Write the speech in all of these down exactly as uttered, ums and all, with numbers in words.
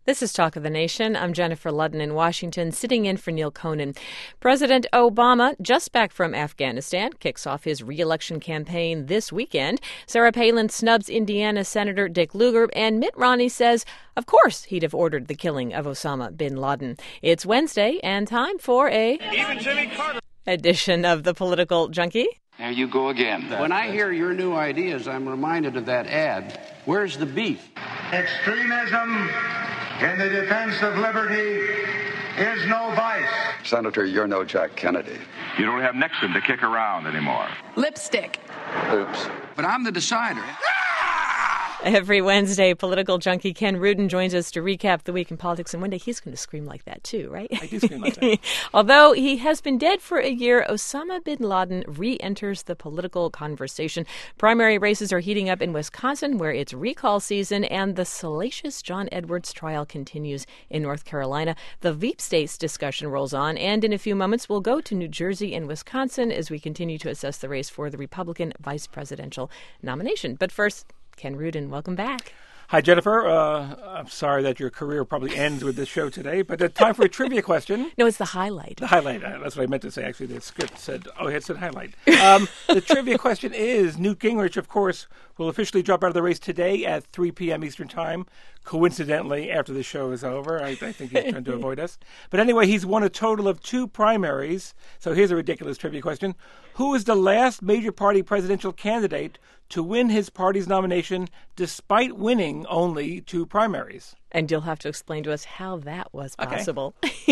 This is Talk of the Nation. I'm Jennifer Ludden in Washington, sitting in for Neil Conan. President Obama, just back from Afghanistan, kicks off his re-election campaign this weekend. Sarah Palin snubs Indiana Senator Dick Lugar, and Mitt Romney says, of course, he'd have ordered the killing of Osama bin Laden. It's Wednesday, and time for a Even Jimmy Carter edition of the Political Junkie. There you go again. When I hear your new ideas, I'm reminded of that ad. Where's the beef? Extremism in the defense of liberty is no vice. Senator, you're no Jack Kennedy. You don't have Nixon to kick around anymore. Lipstick. Oops. But I'm the decider. Every Wednesday, political junkie Ken Rudin joins us to recap the week in politics. And one day he's going to scream like that, too, right? I do scream like that. Although he has been dead for a year, Osama bin Laden re-enters the political conversation. Primary races are heating up in Wisconsin, where it's recall season, and the salacious John Edwards trial continues in North Carolina. The Veep states discussion rolls on, and in a few moments, we'll go to New Jersey and Wisconsin as we continue to assess the race for the Republican vice presidential nomination. But first, Ken Rudin, welcome back. Hi, Jennifer. Uh, I'm sorry that your career probably ends with this show today, but it's time for a trivia question. No, it's the highlight. The highlight. Uh, that's what I meant to say. Actually, the script said, oh, it said highlight. Um, the trivia question is, Newt Gingrich, of course, will officially drop out of the race today at three p.m. Eastern Time, coincidentally, after the show is over. I, I think he's trying to avoid us. But anyway, he's won a total of two primaries. So here's a ridiculous trivia question. Who is the last major party presidential candidate to win his party's nomination despite winning only two primaries? And you'll have to explain to us how that was Okay. possible.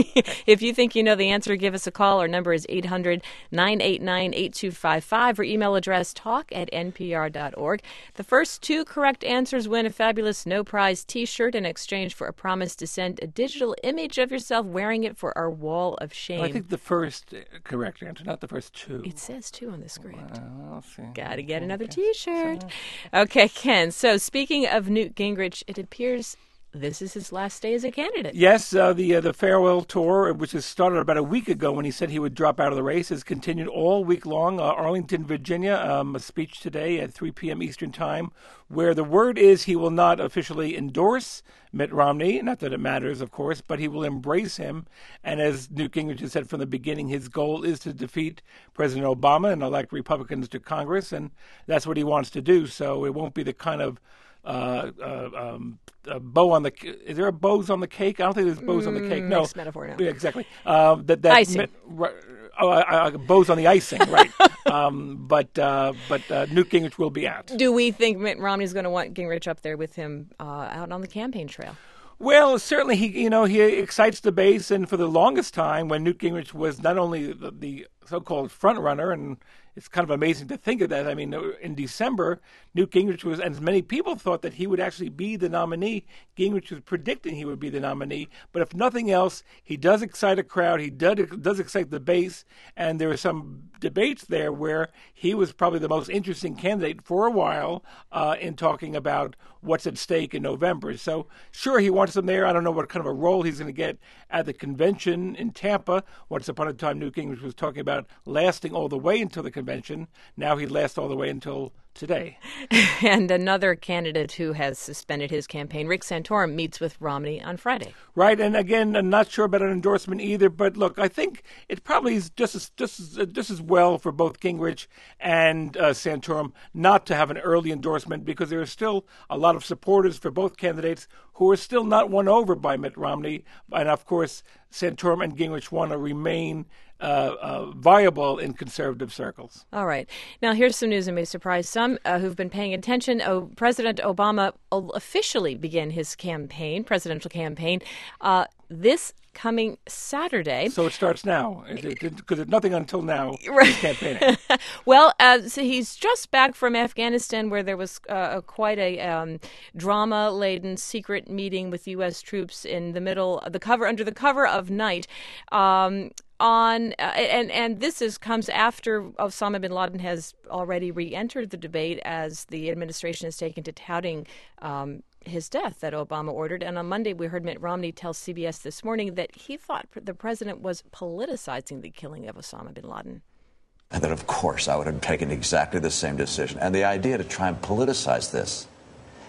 If you think you know the answer, give us a call. Our number is eight hundred, nine eight nine, eight two five five or email address talk at n p r dot org. The first two correct answers win a fabulous no-prize T-shirt in exchange for a promise to send a digital image of yourself wearing it for our wall of shame. Well, I think the first uh, correct answer, not the first two. It says two on the script. Well, let's see. Got to get another Okay. T-shirt. Okay, Ken. So speaking of Newt Gingrich, it appears this is his last day as a candidate. Yes, uh, the uh, the farewell tour, which has started about a week ago when he said he would drop out of the race, has continued all week long. Uh, Arlington, Virginia, um, a speech today at three p.m. Eastern Time, where the word is he will not officially endorse Mitt Romney. Not that it matters, of course, but he will embrace him. And as Newt Gingrich has said from the beginning, his goal is to defeat President Obama and elect Republicans to Congress, and that's what he wants to do. So it won't be the kind of Uh, uh, um, a bow on the. Is there a bows on the cake? I don't think there's bows on the cake. No, Mixed metaphor now. Yeah, exactly. Uh, that that Icing. Mitt- right, oh, uh, uh, bows on the icing, right? um, but uh, but uh, Newt Gingrich will be at. Do we think Mitt Romney's going to want Gingrich up there with him uh, out on the campaign trail? Well, certainly he, you know, he excites the base, and for the longest time, when Newt Gingrich was not only the, the so-called front runner, and it's kind of amazing to think of that. I mean, in December, Newt Gingrich was, and many people thought that he would actually be the nominee. Gingrich was predicting he would be the nominee, but if nothing else, he does excite a crowd. He does does excite the base, and there were some debates there where he was probably the most interesting candidate for a while uh, in talking about what's at stake in November. So, sure, he wants him there. I don't know what kind of a role he's going to get at the convention in Tampa. Once upon a time, Newt Gingrich was talking about lasting all the way until the convention. Now he'd last all the way until today. And another candidate who has suspended his campaign, Rick Santorum, meets with Romney on Friday. Right, and again, I'm not sure about an endorsement either. But look, I think it probably is just as just as, just as well for both Gingrich and uh, Santorum not to have an early endorsement, because there are still a lot of supporters for both candidates who are still not won over by Mitt Romney, and of course, Santorum and Gingrich want to remain Uh, uh, viable in conservative circles. All right. Now, here's some news that may surprise some uh, who've been paying attention. Oh, President Obama will officially begin his campaign, presidential campaign, uh, this coming Saturday. So it starts now, because there's nothing until now Right. he's campaigning. Well, uh, so he's just back from Afghanistan, where there was uh, quite a um, drama-laden secret meeting with U S troops in the middle, the cover under the cover of night. Um, On uh, and and this is comes after Osama bin Laden has already re-entered the debate, as the administration has taken to touting um, his death that Obama ordered. And on Monday, we heard Mitt Romney tell C B S This Morning that he thought the president was politicizing the killing of Osama bin Laden. And that, of course, I would have taken exactly the same decision. And the idea to try and politicize this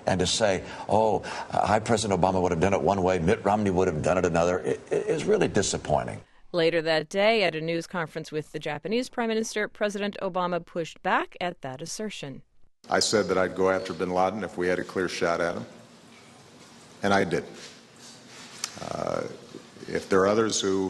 And to say, oh, High President Obama would have done it one way, Mitt Romney would have done it another, it, it is really disappointing. Later that day, at a news conference with the Japanese Prime Minister, President Obama pushed back at that assertion. I said that I'd go after bin Laden if we had a clear shot at him, and I did. Uh, if there are others who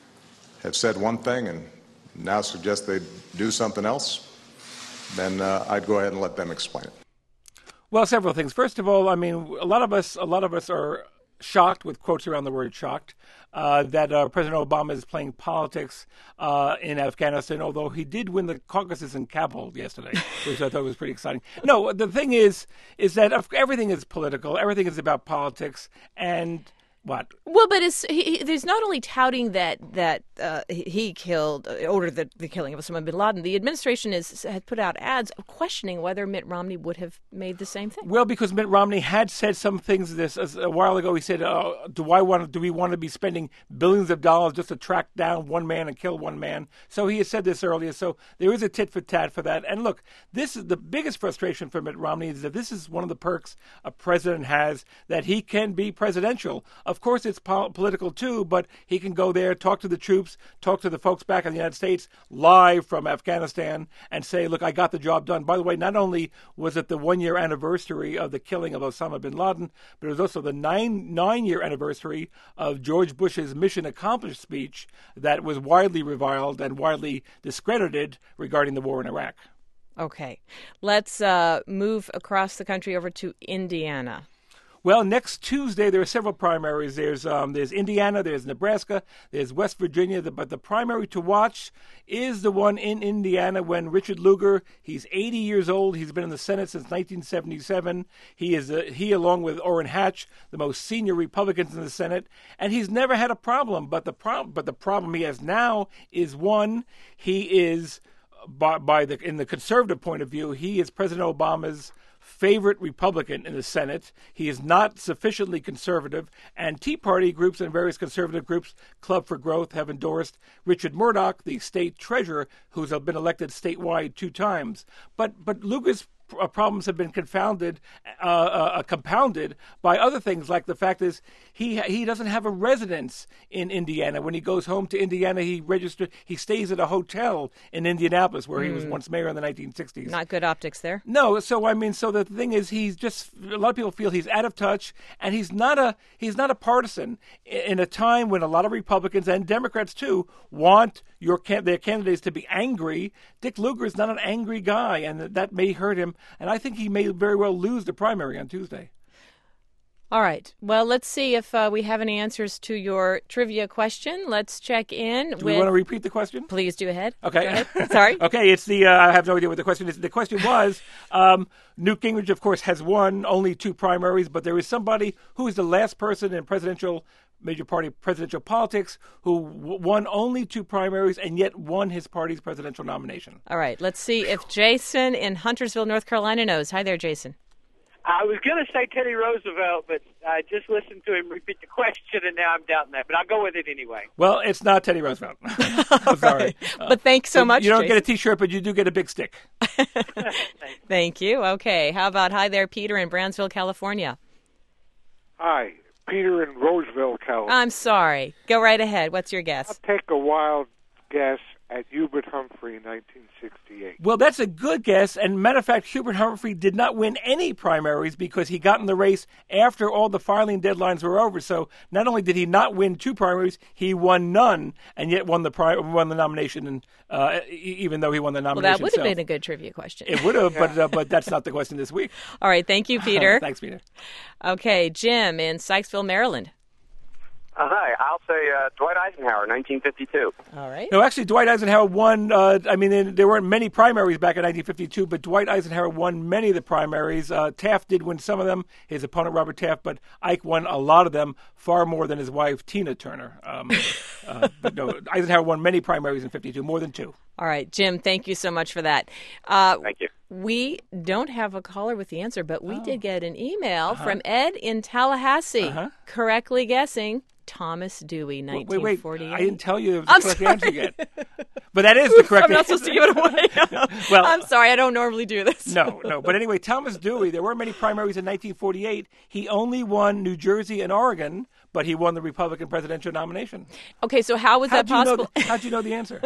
have said one thing and now suggest they do something else, then uh, I'd go ahead and let them explain it. Well, several things. First of all, I mean, a lot of us, a lot of us are shocked, with quotes around the word shocked, uh, that uh, President Obama is playing politics uh, in Afghanistan, although he did win the caucuses in Kabul yesterday, which I thought was pretty exciting. No, the thing is, is that everything is political. Everything is about politics. And what? Well, but it's, he, there's not only touting that that uh, he killed, uh, ordered the, the killing of Osama bin Laden. The administration is, has put out ads questioning whether Mitt Romney would have made the same thing. Well, because Mitt Romney had said some things this as, a while ago. He said, uh, "Do I want? Do we want to be spending billions of dollars just to track down one man and kill one man?" So he had said this earlier. So there is a tit for tat for that. And look, this is the biggest frustration for Mitt Romney is that this is one of the perks a president has, that he can be presidential. Of course, it's po- political too, but he can go there, talk to the troops, talk to the folks back in the United States live from Afghanistan and say, look, I got the job done. By the way, not only was it the one-year anniversary of the killing of Osama bin Laden, but it was also the nine, nine-year anniversary of George Bush's mission accomplished speech that was widely reviled and widely discredited regarding the war in Iraq. Okay. Let's uh, move across the country over to Indiana. Well, next Tuesday, there are several primaries. There's um, there's Indiana, there's Nebraska, there's West Virginia. But the primary to watch is the one in Indiana when Richard Lugar, he's eighty years old. He's been in the Senate since nineteen seventy-seven. He is uh, he, along with Orrin Hatch, the most senior Republicans in the Senate. And he's never had a problem. But the, prob- but the problem he has now is, one, he is, by, by the in the conservative point of view, he is President Obama's favorite Republican in the Senate. He is not sufficiently conservative, and Tea Party groups and various conservative groups, Club for Growth, have endorsed Richard Murdoch, the state treasurer, who's been elected statewide two times. But but Lugar's problems have been confounded, uh, uh, compounded by other things, like the fact is he he doesn't have a residence in Indiana. When he goes home to Indiana, he registered. He stays at a hotel in Indianapolis, where mm. he was once mayor in the nineteen sixties. Not good optics there. No, so I mean, so the thing is, he's just a lot of people feel he's out of touch, and he's not a he's not a partisan in a time when a lot of Republicans and Democrats too want your their candidates to be angry. Dick Lugar is not an angry guy, and that may hurt him. And I think he may very well lose the primary on Tuesday. All right. Well, let's see if uh, we have any answers to your trivia question. Let's check in. Do with... we want to repeat the question? Please do ahead. Okay. Go ahead. Sorry. Okay. It's the. Uh, I have no idea what the question is. The question was, um, Newt Gingrich, of course, has won only two primaries, but there is somebody who is the last person in presidential. Major party presidential politics who w- won only two primaries and yet won his party's presidential nomination. All right. Let's see if Jason in Huntersville, North Carolina knows. Hi there, Jason. I was going to say Teddy Roosevelt, but I just listened to him repeat the question, and now I'm doubting that. But I'll go with it anyway. Well, it's not Teddy Roosevelt. I'm sorry. Right. Uh, but thanks so much, You don't Jason. get a T-shirt, but you do get a big stick. Thank you. Okay. How about hi there, Peter in Brownsville, California? Hi. Peter in Roseville, California. I'm sorry. Go right ahead. What's your guess? I'll take a wild guess at Hubert Humphrey in nineteen sixty-eight. Well, that's a good guess. And matter of fact, Hubert Humphrey did not win any primaries because he got in the race after all the filing deadlines were over. So not only did he not win two primaries, he won none, and yet won the pri- won the nomination. And uh, even though he won the nomination, well, that would have so been a good trivia question. It would have, yeah. but uh, but that's not the question this week. All right, thank you, Peter. Thanks, Peter. Okay, Jim in Sykesville, Maryland. Uh, hi, I'll say uh, Dwight Eisenhower, nineteen fifty-two. All right. No, actually, Dwight Eisenhower won. Uh, I mean, there weren't many primaries back in nineteen fifty-two, but Dwight Eisenhower won many of the primaries. Uh, Taft did win some of them, his opponent, Robert Taft, but Ike won a lot of them, far more than his wife, Tina Turner. Um, uh, but no, Eisenhower won many primaries in fifty-two, more than two. All right, Jim, thank you so much for that. Uh, thank you. We don't have a caller with the answer, but we oh. did get an email uh-huh. from Ed in Tallahassee, uh-huh. correctly correctly guessing Thomas Dewey, nineteen forty-eight. Wait, wait, I didn't tell you the I'm correct sorry. answer yet. But that is the correct I'm not supposed to give it away. Well, I'm sorry, I don't normally do this. No, no. But anyway, Thomas Dewey, there weren't many primaries in nineteen forty-eight. He only won New Jersey and Oregon, but he won the Republican presidential nomination. Okay, so how was how'd that possible? You know, how'd you know the answer?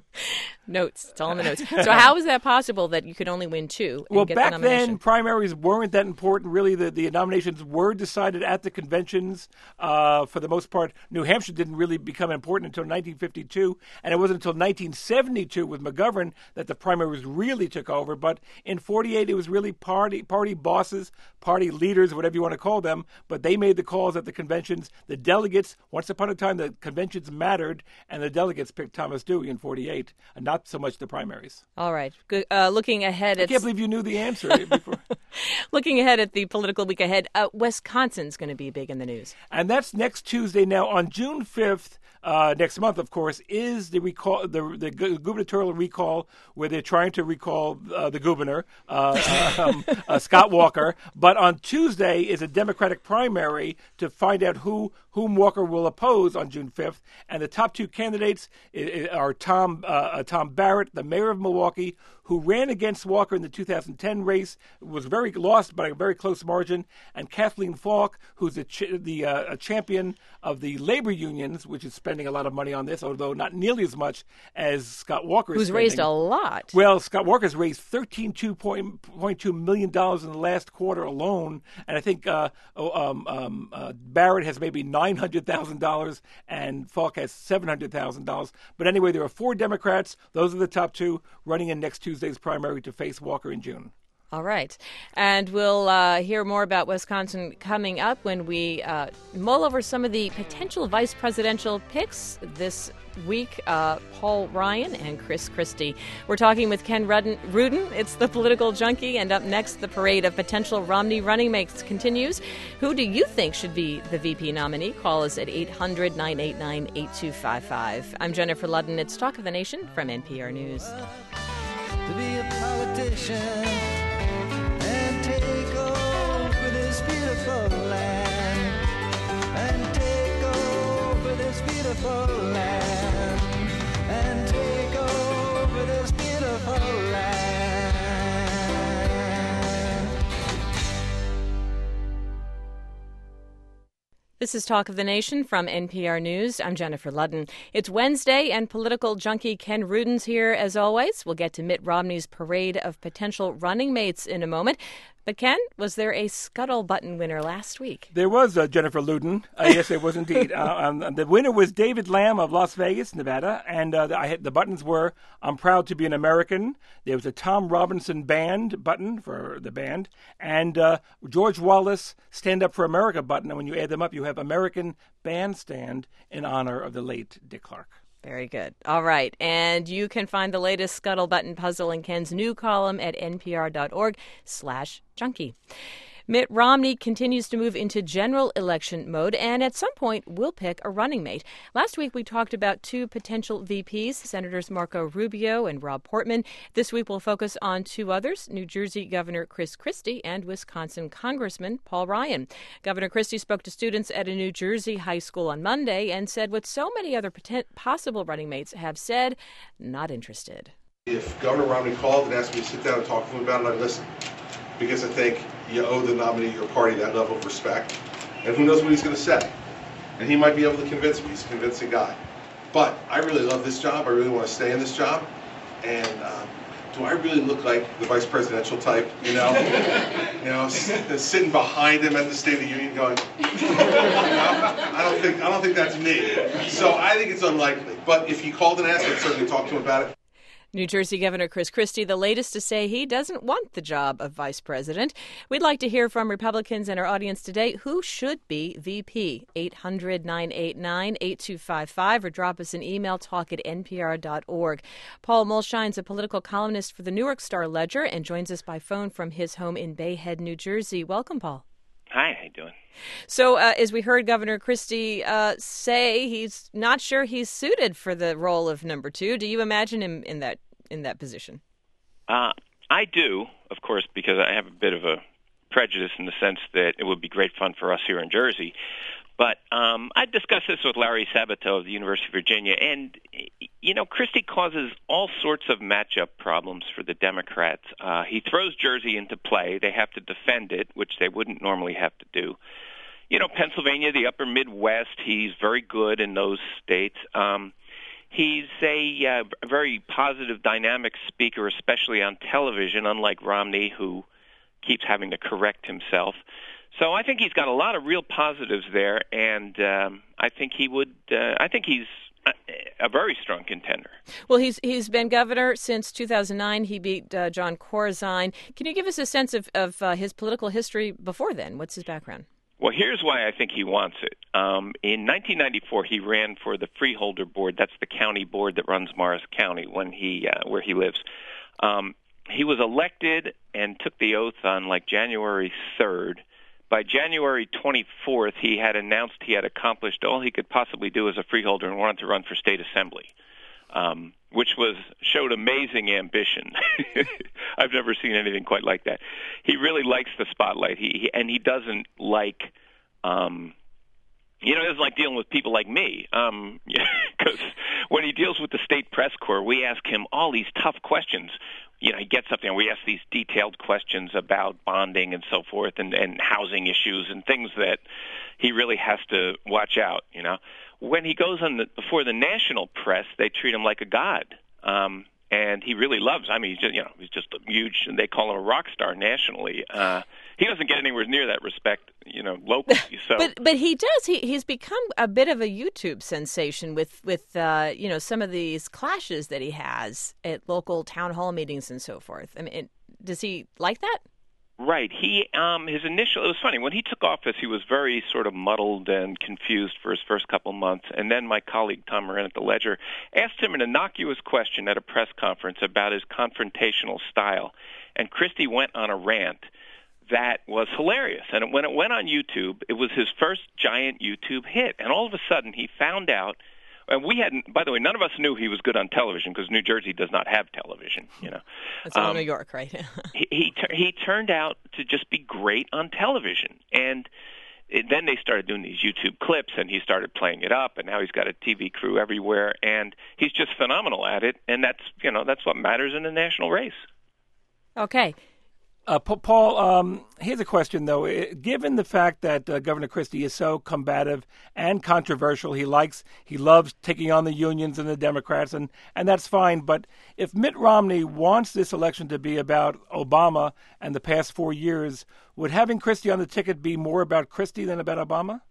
Notes. It's all in the notes. So how is that possible that you could only win two and well, get back the nomination? then, primaries weren't that important. Really, the, the nominations were decided at the conventions. Uh, for the most part, New Hampshire didn't really become important until nineteen fifty-two, and it wasn't until nineteen seventy-two with McGovern that the primaries really took over. But in forty-eight, it was really party party bosses, party leaders, whatever you want to call them, but they made the calls at the conventions. The delegates, once upon a time, the conventions mattered, and the delegates picked Thomas Dewey in forty-eight, and not so much the primaries. All right. Good. Uh, looking ahead I at... can't believe you knew the answer before. Looking ahead at the political week ahead, uh, Wisconsin's going to be big in the news. And that's next Tuesday. Now, on June fifth, uh, next month, of course, is the recall, the, the gubernatorial recall, where they're trying to recall uh, the governor, uh, um, uh, Scott Walker. But on Tuesday is a Democratic primary to find out who whom Walker will oppose on June fifth. And the top two candidates are Tom uh, Tom Barrett, the mayor of Milwaukee, who ran against Walker in the two thousand ten race, was very lost by a very close margin, and Kathleen Falk, who's a ch- the uh, a champion of the labor unions, which is spending a lot of money on this, although not nearly as much as Scott Walker is Who's spending. raised a lot. Well, Scott Walker's raised thirteen point two million dollars in the last quarter alone, and I think uh, um, um, uh, Barrett has maybe nine hundred thousand dollars, and Falk has seven hundred thousand dollars. But anyway, there are four Democrats. Those are the top two running in next Tuesday's primary to face Walker in June. All right. And we'll uh, hear more about Wisconsin coming up when we uh, mull over some of the potential vice presidential picks this week. Uh, Paul Ryan and Chris Christie. We're talking with Ken Rudin, Rudin. It's the Political Junkie. And up next, the parade of potential Romney running mates continues. Who do you think should be the V P nominee? Call us at eight hundred, nine eight nine, eight two five five. I'm Jennifer Ludden. It's Talk of the Nation from N P R News. To be a politician and take over this beautiful land, and take over this beautiful land, and take over this beautiful land. This is Talk of the Nation from N P R News. I'm Jennifer Ludden. It's Wednesday, and political junkie Ken Rudin's here as always. We'll get to Mitt Romney's parade of potential running mates in a moment. But Ken, was there a Scuttle-button winner last week? There was, uh, Jennifer Ludden. Uh, yes, there was indeed. uh, um, the winner was David Lamb of Las Vegas, Nevada. And uh, the, I had, the buttons were, I'm proud to be an American. There was a Tom Robinson Band button for the band. And uh, George Wallace Stand Up for America button. And when you add them up, you have American Bandstand in honor of the late Dick Clark. Very good. All right. And you can find the latest Scuttle-button puzzle in Ken's new column at npr.org slash junkie. Mitt Romney continues to move into general election mode and at some point will pick a running mate. Last week we talked about two potential V Ps, Senators Marco Rubio and Rob Portman. This week we'll focus on two others, New Jersey Governor Chris Christie and Wisconsin Congressman Paul Ryan. Governor Christie spoke to students at a New Jersey high school on Monday and said what so many other poten- possible running mates have said, not interested. If Governor Romney called and asked me to sit down and talk to him about it, I'd listen. Because I think you owe the nominee of your party that level of respect. And who knows what he's going to say. And he might be able to convince me. He's a convincing guy. But I really love this job. I really want to stay in this job. And um, do I really look like the vice presidential type, you know? you know, s- sitting behind him at the State of the Union going, you know? I don't think, I don't think that's me. So I think it's unlikely. But if he called and asked, I'd certainly talk to him about it. New Jersey Governor Chris Christie, the latest to say he doesn't want the job of vice president. We'd like to hear from Republicans in our audience today. Who should be V P? eight hundred, nine eight nine, eight two five five or drop us an email, talk at n p r dot org. Paul Mulshine's a political columnist for the Newark Star-Ledger and joins us by phone from his home in Bay Head, New Jersey. Welcome, Paul. Hi, how you doing? So, uh, as we heard Governor Christie uh, say, he's not sure he's suited for the role of number two. Do you imagine him in that in that position? Uh, I do, of course, because I have a bit of a prejudice in the sense that it would be great fun for us here in Jersey. But um, I discussed this with Larry Sabato of the University of Virginia, and, you know, Christie causes all sorts of matchup problems for the Democrats. Uh, he throws Jersey into play. They have to defend it, which they wouldn't normally have to do. You know, Pennsylvania, the upper Midwest, he's very good in those states. Um, he's a uh, very positive, dynamic speaker, especially on television, unlike Romney, who keeps having to correct himself. So I think he's got a lot of real positives there, and um, I think he would. Uh, I think he's a, a very strong contender. Well, he's he's been governor since two thousand nine. He beat uh, John Corzine. Can you give us a sense of of uh, his political history before then? What's his background? Well, here's why I think he wants it. Um, in nineteen ninety-four, he ran for the Freeholder Board. That's the county board that runs Morris County when he uh, where he lives. Um, he was elected and took the oath on like January third. By January twenty-fourth, he had announced he had accomplished all he could possibly do as a freeholder and wanted to run for state assembly, um, which was showed amazing ambition. I've never seen anything quite like that. He really likes the spotlight, he, he and he doesn't like, um, you know, he doesn't like dealing with people like me, um, because when he deals with the state press corps, we ask him all these tough questions. You know, he gets up there and we ask these detailed questions about bonding and so forth and, and housing issues and things that he really has to watch out, you know. When he goes on the, before the national press, they treat him like a god. Um, and he really loves, I mean, he's just, you know, he's just a huge, they call him a rock star nationally. Uh, he doesn't get anywhere near that respect, you know, locally. So. But but he does. He he's become a bit of a YouTube sensation with with uh, you know, some of these clashes that he has at local town hall meetings and so forth. I mean, it, does he like that? Right. He um his initial it was funny when he took office. He was very sort of muddled and confused for his first couple months, and then my colleague Tom Moran at the Ledger asked him an innocuous question at a press conference about his confrontational style, and Christie went on a rant that was hilarious. And when it went on YouTube, it was his first giant YouTube hit. And all of a sudden, he found out, and we hadn't, by the way, none of us knew he was good on television because New Jersey does not have television, you know. It's all um, New York, right? he he, he turned out to just be great on television. And it, then they started doing these YouTube clips, and he started playing it up, and now he's got a T V crew everywhere, and he's just phenomenal at it. And that's, you know, that's what matters in a national race. Okay. Uh, Paul, um, here's a question, though. Given the fact that uh, Governor Christie is so combative and controversial, he likes, he loves taking on the unions and the Democrats, and, and that's fine. But if Mitt Romney wants this election to be about Obama and the past four years, would having Christie on the ticket be more about Christie than about Obama?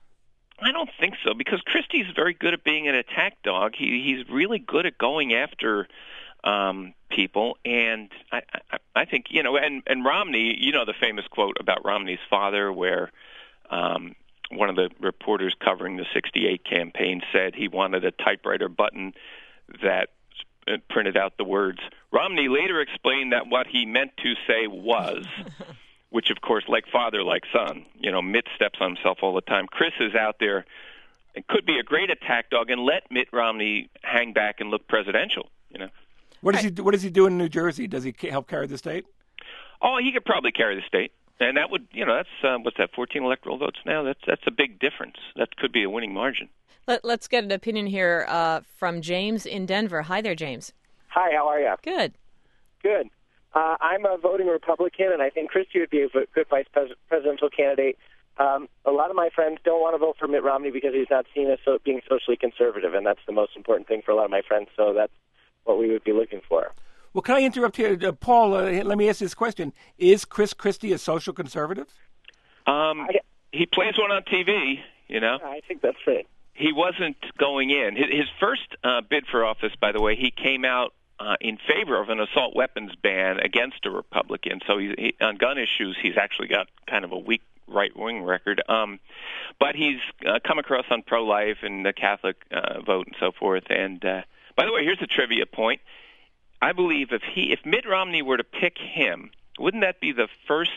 I don't think so, because Christie's very good at being an attack dog. He, he's really good at going after Um, people, and I, I, I think, you know, and, and Romney, you know the famous quote about Romney's father where um, one of the reporters covering the sixty-eight campaign said he wanted a typewriter button that printed out the words, Romney later explained that what he meant to say was, which of course, like father, like son, you know, Mitt steps on himself all the time. Chris is out there and could be a great attack dog and let Mitt Romney hang back and look presidential, you know. What does he do, what does he do in New Jersey? Does he help carry the state? Oh, he could probably carry the state, and that would, you know, that's uh, what's that, fourteen electoral votes now? That's that's a big difference. That could be a winning margin. Let, let's get an opinion here uh, from James in Denver. Hi there, James. Hi, how are you? Good. Good. Uh, I'm a voting Republican, and I think Christie would be a good vice pres- presidential candidate. Um, a lot of my friends don't want to vote for Mitt Romney because he's not seen as so, being socially conservative, and that's the most important thing for a lot of my friends. So that's what we would be looking for. Well, can I interrupt here? Uh, Paul, uh, let me ask this question. Is Chris Christie a social conservative? Um, I, he plays one on T V, you know. I think that's right. He wasn't going in. His, his first uh, bid for office, by the way, he came out uh, in favor of an assault weapons ban against a Republican. So he, he, on gun issues, he's actually got kind of a weak right-wing record. Um, but he's uh, come across on pro-life and the Catholic uh, vote and so forth, and uh, by the way, here's a trivia point. I believe if he, if Mitt Romney were to pick him, wouldn't that be the first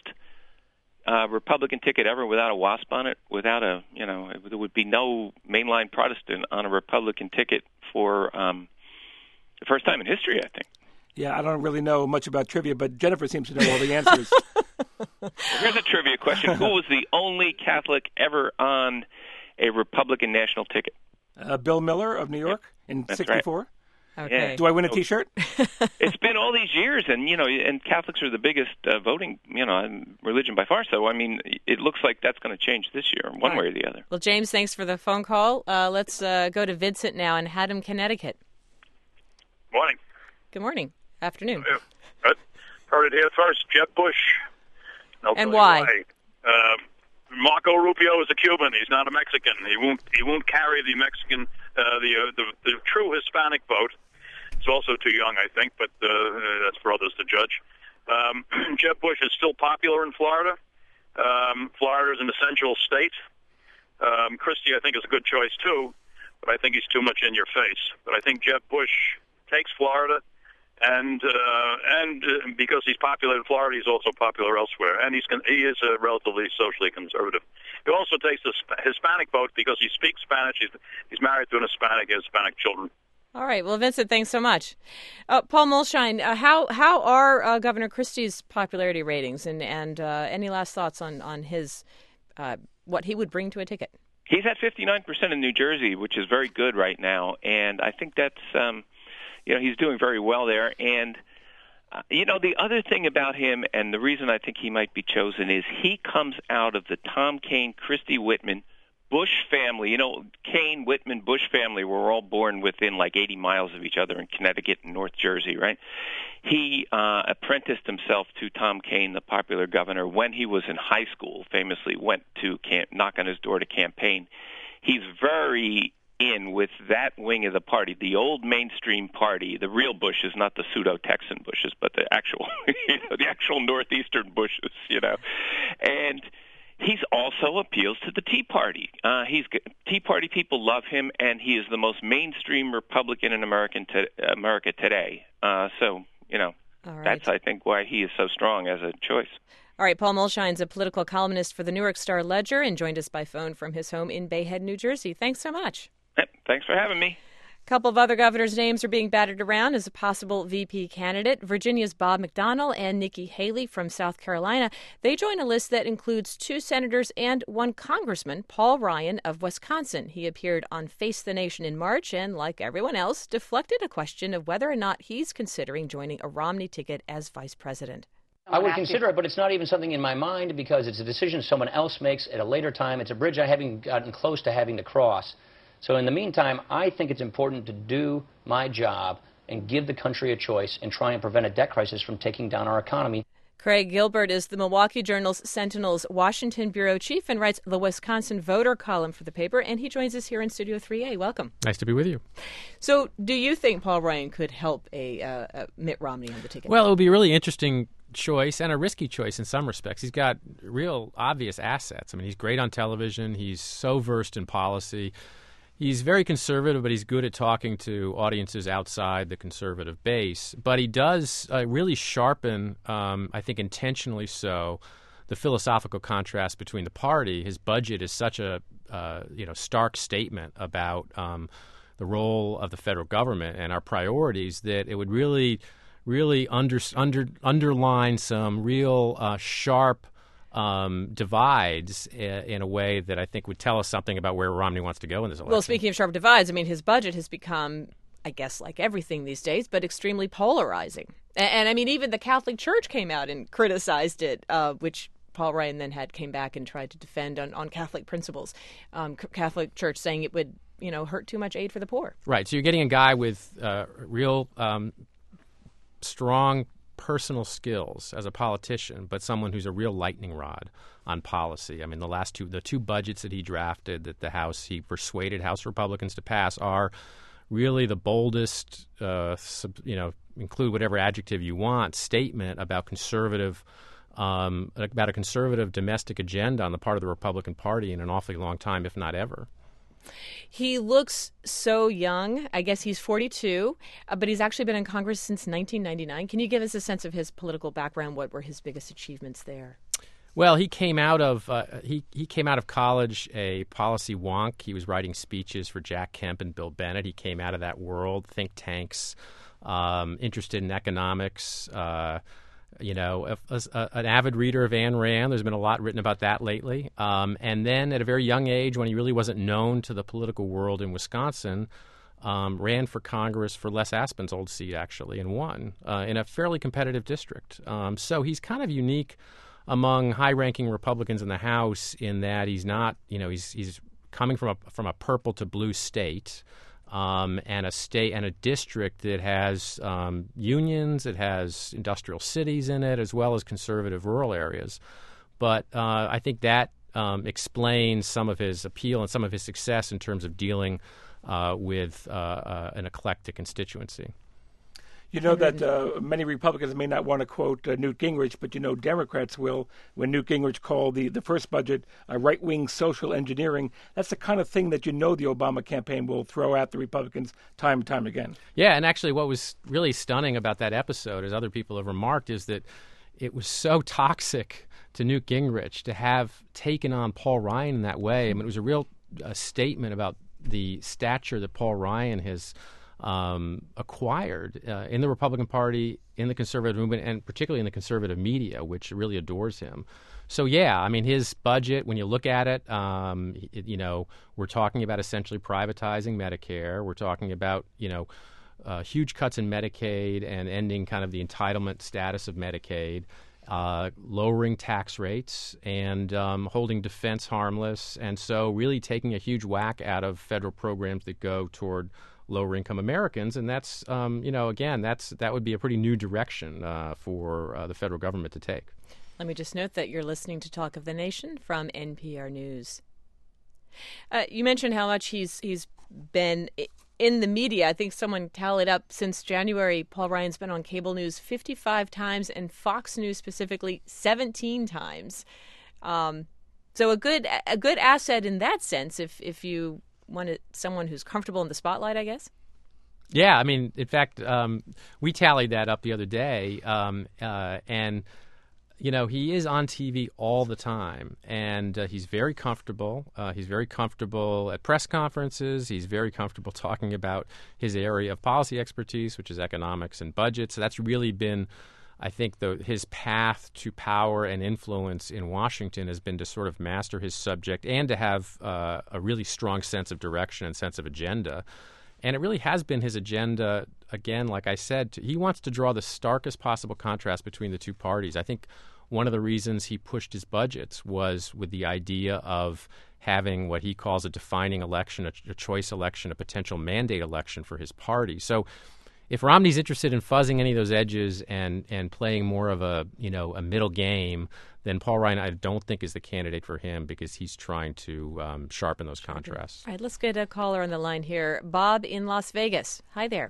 uh, Republican ticket ever without a WASP on it? Without a, you know, there would be no mainline Protestant on a Republican ticket for um, the first time in history, I think. Yeah, I don't really know much about trivia, but Jennifer seems to know all the answers. Here's a trivia question. Who was the only Catholic ever on a Republican national ticket. Uh, Bill Miller of New York yep. in That's sixty-four. Right. Okay. Yeah. Do I win a T-shirt? It's been all these years, and you know, and Catholics are the biggest uh, voting, you know, religion by far. So, I mean, it looks like that's going to change this year, one right. way or the other. Well, James, thanks for the phone call. Uh, let's uh, go to Vincent now in Haddam, Connecticut. Morning. Good morning. Afternoon. Uh, good. Heard it here first. Jeb Bush. I'll and tell why? You why. Uh, Marco Rubio is a Cuban. He's not a Mexican. He won't. He won't carry the Mexican, uh, the, uh, the the true Hispanic vote. He's also too young, I think, but uh, that's for others to judge. Um, Jeb Bush is still popular in Florida. Um, Florida is an essential state. Um, Christie, I think, is a good choice too, but I think he's too much in your face. But I think Jeb Bush takes Florida, and uh, and uh, because he's popular in Florida, he's also popular elsewhere, and he's con- he is a relatively socially conservative. He also takes the Sp- Hispanic vote because he speaks Spanish. He's he's married to an Hispanic, he has Hispanic children. All right. Well, Vincent, thanks so much. Uh, Paul Mulshine, uh, how how are uh, Governor Christie's popularity ratings, and and uh, any last thoughts on on his uh, what he would bring to a ticket? He's at fifty-nine percent in New Jersey, which is very good right now, and I think that's um, you know he's doing very well there. And uh, you know the other thing about him, and the reason I think he might be chosen, is he comes out of the Tom Kean, Christie Whitman, Bush family. You know, Kean, Whitman, Bush family were all born within like eighty miles of each other in Connecticut and North Jersey, right? He uh, apprenticed himself to Tom Kean, the popular governor, when he was in high school, famously went to camp, knock on his door to campaign. He's very in with that wing of the party, the old mainstream party, the real Bushes, not the pseudo-Texan Bushes, but the actual, you know, the actual northeastern Bushes, you know. And he's also appeals to the Tea Party. Uh, he's Tea Party people love him, and he is the most mainstream Republican in American to, America today. Uh, so, you know, right. That's, I think, why he is so strong as a choice. All right, Paul Mulshine's a political columnist for the Newark Star-Ledger and joined us by phone from his home in Bayhead, New Jersey. Thanks so much. Yep, thanks for having me. A couple of other governors' names are being batted around as a possible V P candidate. Virginia's Bob McDonnell and Nikki Haley from South Carolina. They join a list that includes two senators and one congressman, Paul Ryan of Wisconsin. He appeared on Face the Nation in March and, like everyone else, deflected a question of whether or not he's considering joining a Romney ticket as vice president. I would consider it, but it's not even something in my mind because it's a decision someone else makes at a later time. It's a bridge I haven't gotten close to having to cross. So in the meantime, I think it's important to do my job and give the country a choice and try and prevent a debt crisis from taking down our economy. Craig Gilbert is the Milwaukee Journal's Sentinel's Washington bureau chief and writes the Wisconsin Voter column for the paper, and he joins us here in Studio three A. Welcome. Nice to be with you. So do you think Paul Ryan could help a, uh, a Mitt Romney on the ticket? Well, it would be a really interesting choice and a risky choice in some respects. He's got real obvious assets. I mean, he's great on television. He's so versed in policy. He's very conservative, but he's good at talking to audiences outside the conservative base. But he does uh, really sharpen, um, I think intentionally so, the philosophical contrast between the party. His budget is such a uh, you know stark statement about um, the role of the federal government and our priorities that it would really, really under, under, underline some real uh, sharp Um, divides in a way that I think would tell us something about where Romney wants to go in this election. Well, speaking of sharp divides, I mean, his budget has become, I guess, like everything these days, but extremely polarizing. And, and I mean, even the Catholic Church came out and criticized it, uh, which Paul Ryan then had came back and tried to defend on, on Catholic principles. Um, Catholic Church saying it would, you know, hurt too much aid for the poor. Right. So you're getting a guy with uh, real um, strong personal skills as a politician, but someone who's a real lightning rod on policy. I mean, the last two, the two budgets that he drafted that the House, he persuaded House Republicans to pass are really the boldest, uh, sub, you know, include whatever adjective you want, statement about conservative, um, about a conservative domestic agenda on the part of the Republican Party in an awfully long time, if not ever. He looks so young. I guess he's forty-two, uh, but he's actually been in Congress since nineteen ninety-nine. Can you give us a sense of his political background? What were his biggest achievements there? Well, he came out of uh, he he came out of college a policy wonk. He was writing speeches for Jack Kemp and Bill Bennett. He came out of that world, think tanks, um, interested in economics. Uh, you know, a, a, an avid reader of Ayn Rand. There's been a lot written about that lately. Um, and then at a very young age, when he really wasn't known to the political world in Wisconsin, um, ran for Congress for Les Aspin's old seat, actually, and won uh, in a fairly competitive district. Um, so he's kind of unique among high-ranking Republicans in the House in that he's not, you know, he's he's coming from a from a purple to blue state. Um, and a state and a district that has um, unions, it has industrial cities in it, as well as conservative rural areas. But uh, I think that um, explains some of his appeal and some of his success in terms of dealing uh, with uh, uh, an eclectic constituency. You know that uh, many Republicans may not want to quote uh, Newt Gingrich, but you know Democrats will. When Newt Gingrich called the, the first budget uh, right-wing social engineering, that's the kind of thing that you know the Obama campaign will throw at the Republicans time and time again. Yeah, and actually what was really stunning about that episode, as other people have remarked, is that it was so toxic to Newt Gingrich to have taken on Paul Ryan in that way. I mean, it was a real uh, statement about the stature that Paul Ryan has Um, acquired uh, in the Republican Party, in the conservative movement, and particularly in the conservative media, which really adores him. So, yeah, I mean, his budget, when you look at it, um, it, you know, we're talking about essentially privatizing Medicare. We're talking about, you know, uh, huge cuts in Medicaid and ending kind of the entitlement status of Medicaid, uh, lowering tax rates and um, holding defense harmless. And so really taking a huge whack out of federal programs that go toward lower income Americans, and that's um, you know again that's that would be a pretty new direction uh, for uh, the federal government to take. Let me just note that you're listening to Talk of the Nation from N P R News. Uh, you mentioned how much he's he's been in the media. I think someone tallied up since January. Paul Ryan's been on cable news fifty-five times, and Fox News specifically seventeen times. Um, so a good a good asset in that sense. If if you wanted someone who's comfortable in the spotlight, I guess. Yeah, I mean, in fact, um, we tallied that up the other day, um, uh, and you know, he is on T V all the time, and uh, he's very comfortable. Uh, he's very comfortable at press conferences. He's very comfortable talking about his area of policy expertise, which is economics and budget. So that's really been, I think, the, his path to power and influence in Washington has been to sort of master his subject and to have uh, a really strong sense of direction and sense of agenda. And it really has been his agenda, again, like I said, to, he wants to draw the starkest possible contrast between the two parties. I think one of the reasons he pushed his budgets was with the idea of having what he calls a defining election, a, a choice election, a potential mandate election for his party. So if Romney's interested in fuzzing any of those edges and, and playing more of a, you know, a middle game, then Paul Ryan, I don't think, is the candidate for him because he's trying to um, sharpen those contrasts. All right, let's get a caller on the line here. Bob in Las Vegas. Hi there.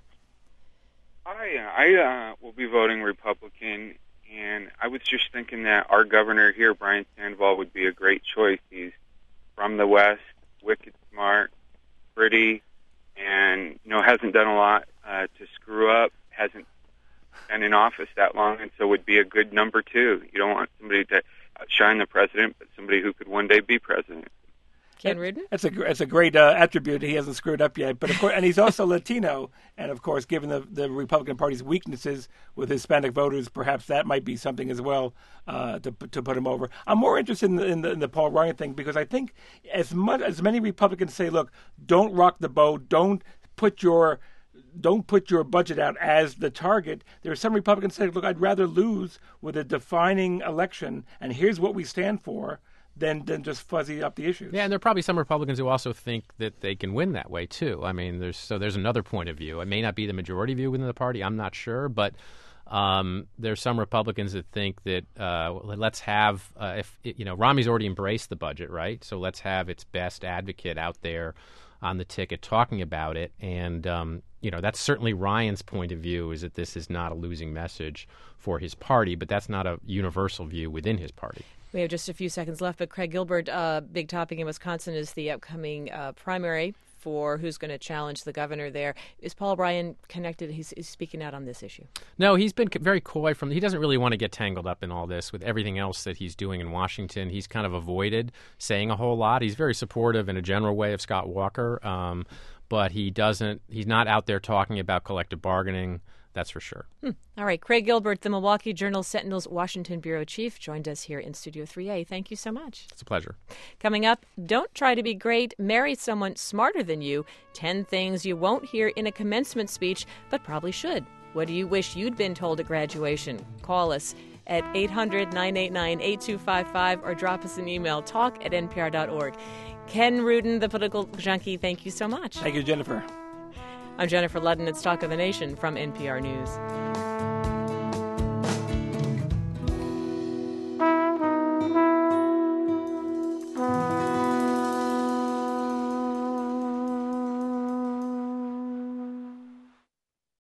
Hi, I uh, will be voting Republican, and I was just thinking that our governor here, Brian Sandoval, would be a great choice. He's from the West, wicked smart, pretty, and, you know, hasn't done a lot uh, to screw up, hasn't been in office that long, and so would be a good number two. You don't want somebody to outshine the president, but somebody who could one day be president. Ken Rudin? That's a that's a great uh, attribute. He hasn't screwed up yet, but of course, and he's also Latino, and of course, given the, the Republican Party's weaknesses with Hispanic voters, perhaps that might be something as well uh, to to put him over. I'm more interested in the, in the in the Paul Ryan thing because I think as much as many Republicans say, look, don't rock the boat, don't put your Don't put your budget out as the target. There are some Republicans saying, look, I'd rather lose with a defining election, and here's what we stand for, than, than just fuzzy up the issues. Yeah, and there are probably some Republicans who also think that they can win that way, too. I mean, there's so there's another point of view. It may not be the majority view within the party. I'm not sure. But um, there's some Republicans that think that uh, let's have, uh, if you know, Romney's already embraced the budget, right? So let's have its best advocate out there on the ticket talking about it. And, um, you know, that's certainly Ryan's point of view, is that this is not a losing message for his party, but that's not a universal view within his party. We have just a few seconds left, but Craig Gilbert, uh, big topic in Wisconsin is the upcoming uh, primary for who's going to challenge the governor there. Is Paul Ryan connected? He's, he's speaking out on this issue. No, he's been very coy from. He doesn't really want to get tangled up in all this with everything else that he's doing in Washington. He's kind of avoided saying a whole lot. He's very supportive in a general way of Scott Walker, um, but he doesn't. He's not out there talking about collective bargaining, That's for sure. Hmm. All right. Craig Gilbert, the Milwaukee Journal Sentinel's Washington bureau chief, joined us here in Studio three A. Thank you so much. It's a pleasure. Coming up, don't try to be great. Marry someone smarter than you. Ten things you won't hear in a commencement speech, but probably should. What do you wish you'd been told at graduation? Call us at eight hundred, nine eight nine, eight two five five or drop us an email, talk at n p r dot org. Ken Rudin, the political junkie, thank you so much. Thank you, Jennifer. I'm Jennifer Ludden. It's Talk of the Nation from N P R News.